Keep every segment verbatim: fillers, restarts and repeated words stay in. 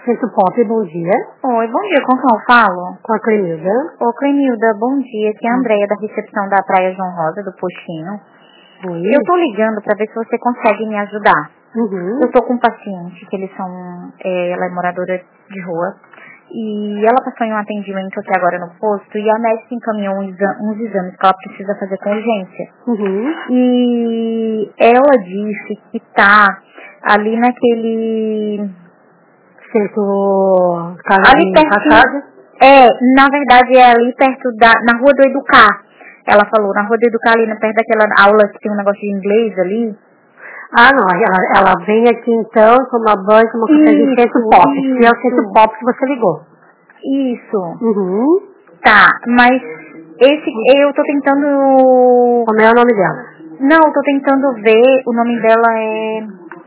Centro Pop, bom dia. Oi, bom dia, com quem eu falo? Com a Clenilda. Ô, Clenilda, bom dia, aqui é a Andréia da recepção da Praia João Rosa, do postinho. Oi. Eu tô ligando pra ver se você consegue me ajudar. Uhum. Eu tô com um paciente, que eles são, é, ela é moradora de rua, e ela passou em um atendimento aqui agora no posto, e a médica encaminhou um exa- uns exames que ela precisa fazer com urgência. Uhum. E ela disse que tá ali naquele... Centro... Casa Ali de pertinho, casa? é, na verdade é ali perto da, na Rua do Educar. Ela falou, na Rua do Educar, ali na- perto daquela aula que tem um negócio de inglês ali. Ah, não, ela, ela vem aqui então, toma banho, toma café de Isso, Centro Pop. Que é o Centro isso, Pop que você ligou. isso. Uhum. Tá, mas esse, eu tô tentando, Como é o nome dela? não, eu tô tentando ver, o nome dela é,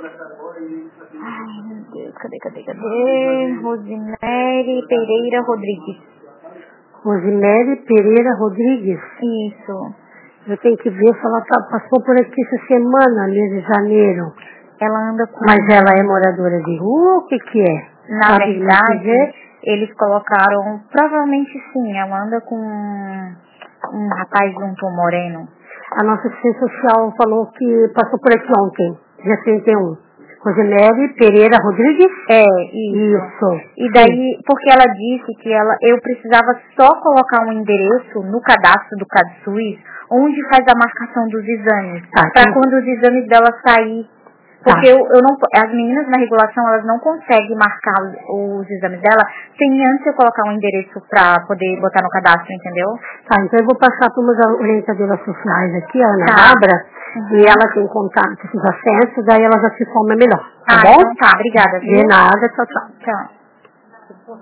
ai meu Deus, cadê, cadê, cadê, Rosemary Pereira Rodrigues. Rosemary Pereira Rodrigues. Isso. Eu tenho que ver se ela tá- passou por aqui essa semana, mês de janeiro. Ela anda com... Mas ela é moradora de rua ou o que que é? Na Sabe me verdade, dizer? eles colocaram... Provavelmente sim, ela anda com um rapaz de um tom moreno. A nossa assistente social falou que passou por aqui ontem, dia trinta e um. Rosemary Pereira Rodrigues? É, isso. Isso. E daí, porque ela disse que ela, eu precisava só colocar um endereço no cadastro do CadSUS, onde faz a marcação dos exames, Tá, para então- quando os exames dela sair. Tá. Porque eu, eu não, as meninas na regulação, elas não conseguem marcar os, os exames dela sem antes eu colocar um endereço para poder botar no cadastro, entendeu? Tá, então eu vou passar para umas orientadoras sociais aqui, a Ana Tá. Bárbara, Uhum. e ela tem contato, esses acessos, daí ela já se informa melhor, tá Ah, bom? então tá, obrigada, viu? De nada, tchau, tchau. Tchau.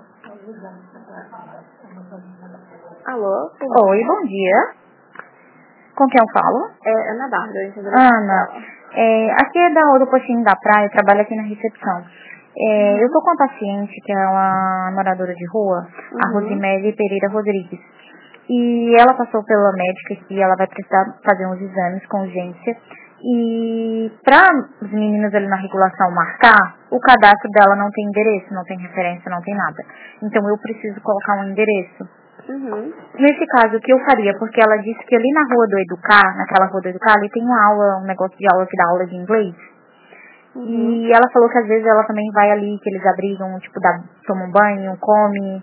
Alô? Oi, bom dia. Com quem eu falo? É Ana Bárbara. Ana, é, aqui é da do postinho da praia, eu trabalho aqui na recepção. É, Uhum. eu tô com uma paciente que é uma moradora de rua, a Uhum. Rosemary Pereira Rodrigues. E ela passou pela médica que ela vai precisar fazer uns exames com urgência. E para as meninas ali na regulação marcar, o cadastro dela não tem endereço, não tem referência, não tem nada. Então eu preciso colocar um endereço. Uhum. Nesse caso, o que eu faria? Porque ela disse que ali na rua do Educar, naquela rua do Educar, ali tem uma aula, um negócio de aula que dá aula de inglês. Uhum. E ela falou que às vezes ela também vai ali, que eles abrigam, tipo, dá, toma um banho, come.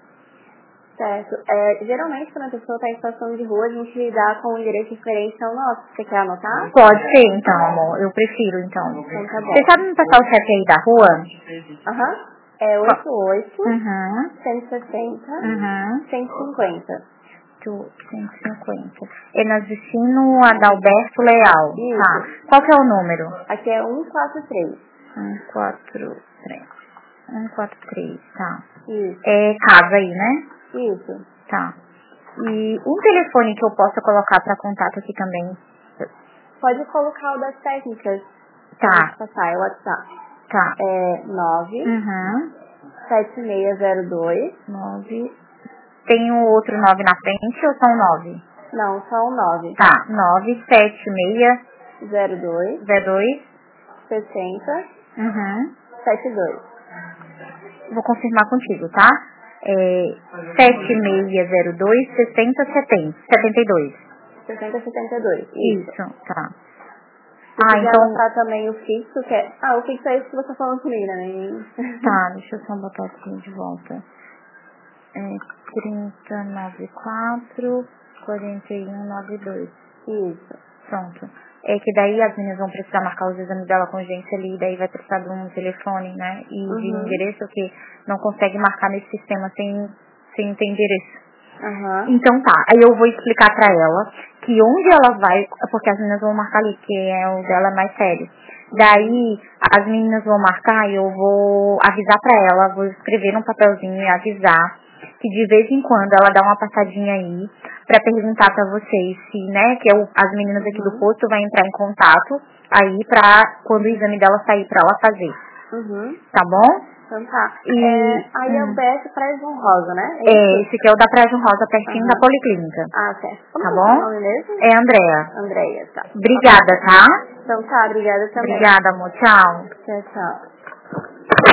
Certo. É, geralmente, quando a pessoa está em situação de rua, a gente dá com o endereço de referência ao nosso. Você quer anotar? Pode ser, então, amor. Eu prefiro, então. Então tá bom. Você sabe me passar o chefe aí da rua? Aham. É oito oito, Uhum. cento e sessenta, Uhum. cento e cinquenta. Do cento e cinquenta. É na Justino Adalberto Leal. Isso. Tá. Qual que é o número? Aqui é cento e quarenta e três. um, quatro, três. um, quatro, três, tá. Isso. É casa aí, né? Isso. Tá. E um telefone que eu possa colocar para contato aqui também. Pode colocar o das técnicas. Tá, Pode passar, é o WhatsApp. tá. É nove Uhum. sete seis zero dois. Nove. Tem um outro nove na frente ou são nove? Não, só o nove. Tá. Nove, sete, seis, zero dois, zero, dois. sessenta, Uhum. setenta e dois. Vou confirmar contigo, tá? É sete seis zero dois, sessenta, setenta, setenta e dois. sessenta, setenta e dois. Isso, tá. Se Ah, quiser então... anotar também o fixo, que é... Ah, o fixo é isso que você tá falando comigo, né? Tá, deixa eu só botar aqui de volta. É trinta, noventa e quatro, quarenta e um, noventa e dois. Isso. Pronto. É que daí as meninas vão precisar marcar os exames dela com urgência ali, daí vai precisar de um telefone, né? E de Uhum. endereço que não consegue marcar nesse sistema sem, sem ter endereço. Aham. Então tá, aí eu vou explicar pra ela que onde ela vai, porque as meninas vão marcar ali, que é o dela é mais sério. Daí as meninas vão marcar e eu vou avisar pra ela, vou escrever num papelzinho e avisar que de vez em quando ela dá uma passadinha aí pra perguntar pra vocês se, né, que eu, as meninas aqui Uhum. do posto vai entrar em contato aí pra quando o exame dela sair pra ela fazer. Uhum. Tá bom? Então tá. E, É, aí é hum. o B S Praia João Rosa, né? É É, isso? esse aqui é o da Praia João Rosa, pertinho Aham. da Policlínica. Ah, certo. Como Tá que é o bom? seu nome mesmo? É Andréa. Andréia, tá. Obrigada, tá? Então tá, obrigada também. Obrigada, amor. Tchau. Tchau, tchau.